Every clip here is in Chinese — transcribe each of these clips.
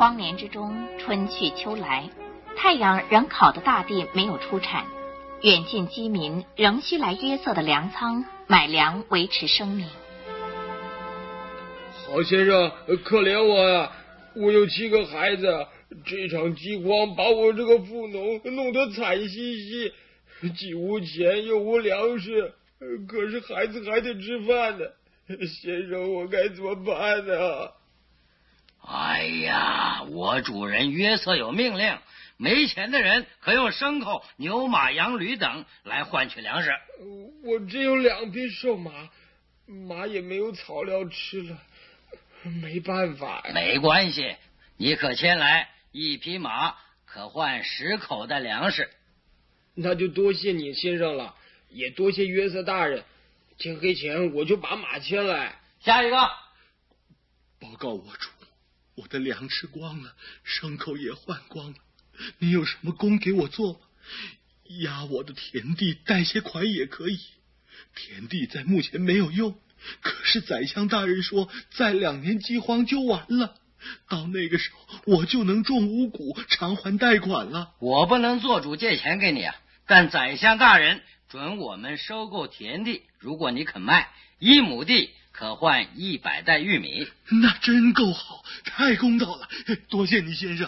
荒年之中，春去秋来，太阳仍烤得大地没有出产，远近饥民仍需来约瑟的粮仓买粮维持生命。 好先生，可怜我呀！我有7个孩子，这场饥荒把我这个富农弄得惨兮兮，既无钱又无粮食，可是孩子还得吃饭呢。先生，我该怎么办呢？ 哎呀，我主人约瑟有命令，没钱的人可用牲口、牛马、羊驴等来换取粮食。 我只有2匹瘦马，马也没有草料吃了，没办法呀。 没关系，你可牵来1匹马，可换10口的粮食。 那就多谢你先生了，也多谢约瑟大人。天黑前我就把马牵来。 下一个。 报告我主，我的粮吃光了，牲口也换光了，你有什么工给我做吗？压我的田地贷些款也可以。田地在目前没有用，可是宰相大人说再2年饥荒就完了，到那个时候我就能种五谷偿还贷款了。 我不能做主借钱给你啊，但宰相大人准我们收购田地，如果你肯卖，1亩地可换100袋玉米。 那真够好，太公道了，多谢你先生。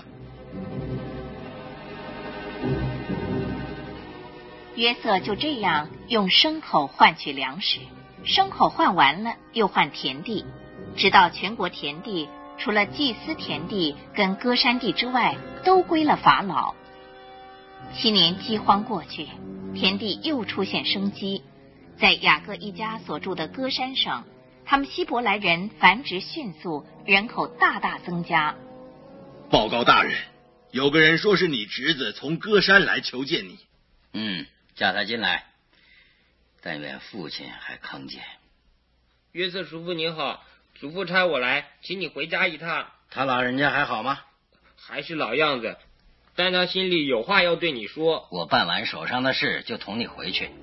约瑟就这样用牲口换取粮食，牲口换完了又换田地，直到全国田地除了祭司田地跟歌山地之外都归了法老。7年饥荒过去，田地又出现生机。在雅各一家所住的歌山省，他们希伯来人繁殖迅速，人口大大增加。 报告大人，有个人说是你侄子从歌山来求见你。 叫他进来，但愿父亲还康健。 约瑟叔父您好，祖父差我来，请你回家一趟。 他老人家还好吗？ 还是老样子，但他心里有话要对你说。 我办完手上的事就同你回去。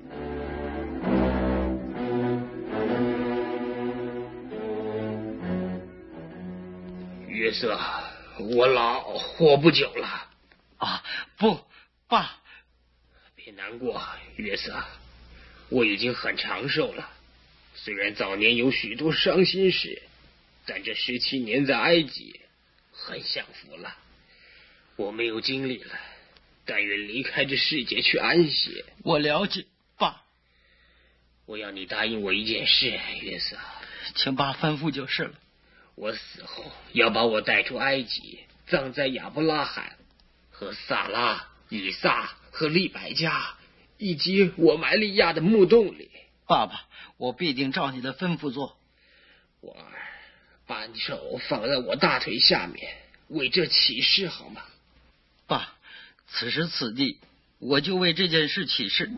约瑟，我老活不久了。 不，爸。 别难过，约瑟，我已经很长寿了。虽然早年有许多伤心事，但这17年在埃及很享福了。我没有精力了，但愿离开这世界去安息。 我了解，爸。 我要你答应我一件事，约瑟。 请爸吩咐就是了。 我死后要把我带出埃及，葬在亚伯拉罕和撒拉、以撒和利百加以及我埋利亚的墓洞里。 爸爸，我必定照你的吩咐做。 我儿，把你手放在我大腿下面，为这起誓好吗？ 爸，此时此地，我就为这件事起誓。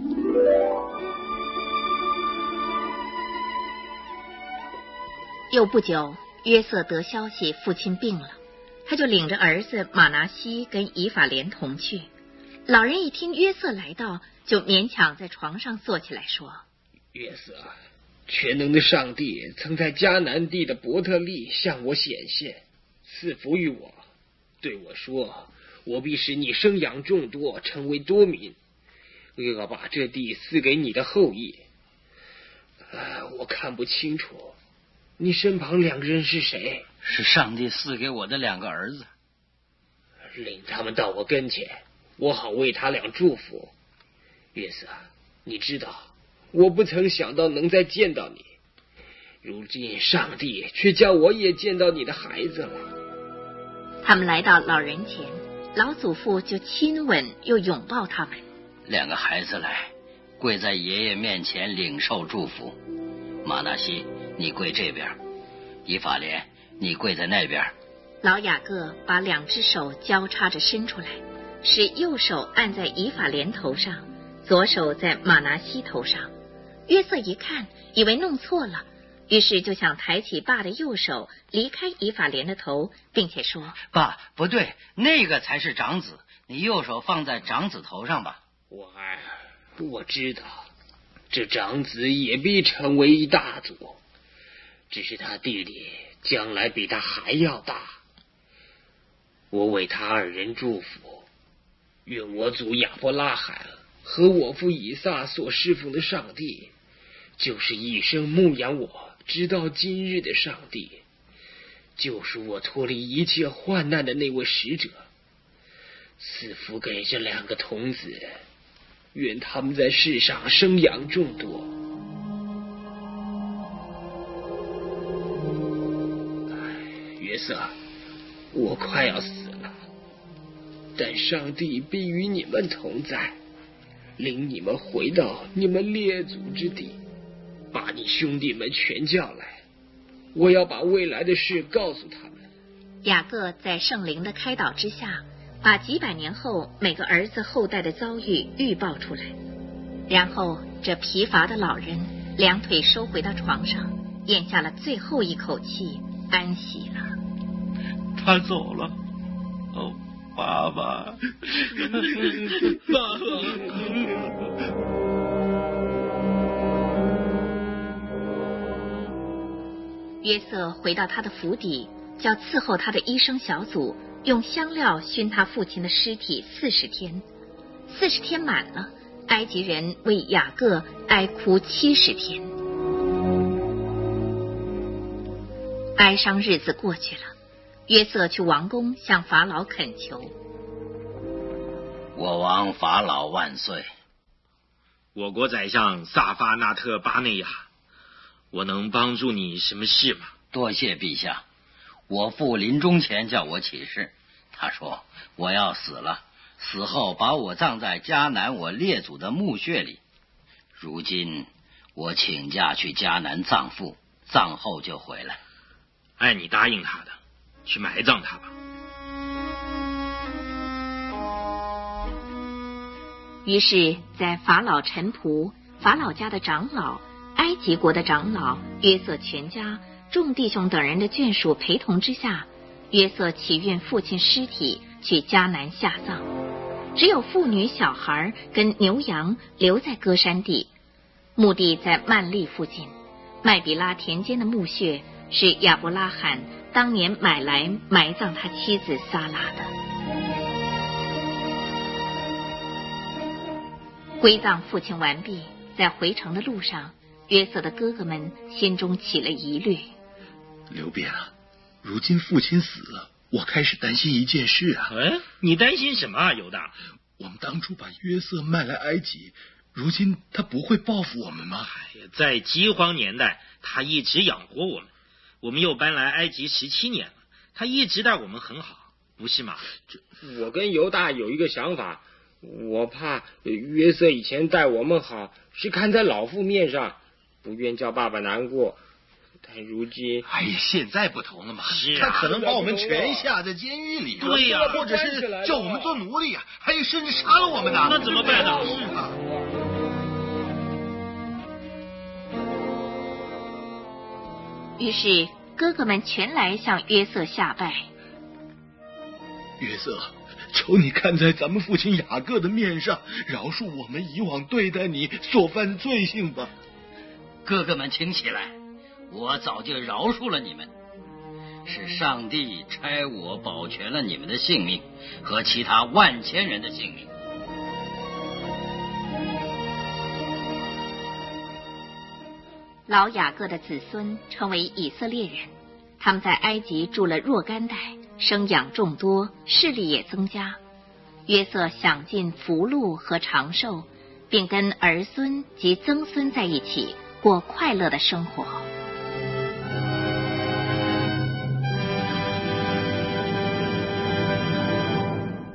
又不久，约瑟得消息父亲病了，他就领着儿子马拿西跟以法莲同去。老人一听约瑟来到，就勉强在床上坐起来说： 约瑟，全能的上帝曾在迦南地的伯特利向我显现，赐福于我，对我说，我必使你生养众多，成为多民，我要把这地赐给你的后裔。我看不清楚，你身旁2个人是谁？ 是上帝赐给我的2个儿子。 领他们到我跟前，我好为他俩祝福。约瑟，你知道我不曾想到能再见到你，如今上帝却叫我也见到你的孩子了。 他们来到老人前，老祖父就亲吻又拥抱他们。 2个孩子来，跪在爷爷面前领受祝福。马纳西，你跪这边；以法莲，你跪在那边。 老雅各把2只手交叉着伸出来，使右手按在以法莲头上，左手在马拿西头上。约瑟一看，以为弄错了，于是就想抬起爸的右手离开以法莲的头，并且说： 爸，不对，那个才是长子，你右手放在长子头上吧。 我知道，这长子也必成为一大族，只是他弟弟将来比他还要大。 我为他二人祝福，愿我祖亚伯拉罕和我父以撒所侍奉的上帝，就是一生牧养我直到今日的上帝，救赎我脱离一切患难的那位使者，赐福给这2个童子，愿他们在世上生养众多。约瑟，我快要死了，但上帝必与你们同在，领你们回到你们列祖之地，把你兄弟们全叫来，我要把未来的事告诉他们。 雅各在圣灵的开导之下，把几百年后每个儿子后代的遭遇预报出来，然后这疲乏的老人2腿收回到床上，咽下了最后一口气，安息了。 他走了，哦，爸爸，爸爸。 约瑟回到他的府邸，叫伺候他的医生小组用香料熏他父亲的尸体40天。40天满了，埃及人为雅各哀哭70天。哀伤日子过去了，约瑟去王宫向法老恳求： 我王法老万岁！ 我国宰相萨法纳特巴内亚，我能帮助你什么事吗？ 多谢陛下，我父临终前叫我起誓，他说我要死了，死后把我葬在迦南我列祖的墓穴里。如今我请假去迦南葬父，葬后就回来。 按你答应他的，去埋葬他吧。 于是在法老臣仆、法老家的长老、埃及国的长老、约瑟全家、众弟兄等人的眷属陪同之下，约瑟起运父亲尸体去迦南下葬，只有妇女小孩跟牛羊留在歌山地。墓地在曼利附近，麦比拉田间的墓穴是亚伯拉罕当年买来埋葬他妻子撒拉的。归葬父亲完毕，在回程的路上，约瑟的哥哥们心中起了疑虑。 刘辩啊，如今父亲死了，我开始担心一件事啊。 你担心什么啊，犹大？ 我们当初把约瑟卖来埃及，如今他不会报复我们吗？ 在饥荒年代，他一直养活我们，我们又搬来埃及17年了，他一直待我们很好，不是吗？ 我跟犹大有一个想法，我怕约瑟以前待我们好，是看在老父面上，不愿叫爸爸难过。但如今， 哎呀，现在不同了嘛， 是啊， 他可能把我们全下在监狱里， 对呀， 或者是叫我们做奴隶啊，还有甚至杀了我们呢。 那怎么办呢？ 于是哥哥们全来向约瑟下拜。 约瑟，求你看在咱们父亲雅各的面上，饶恕我们以往对待你所犯的罪行吧。 哥哥们请起来，我早就饶恕了你们，是上帝差我保全了你们的性命和其他万千人的性命。 老雅各的子孙成为以色列人，他们在埃及住了若干代，生养众多，势力也增加。约瑟享尽福禄和长寿，并跟儿孙及曾孙在一起过快乐的生活。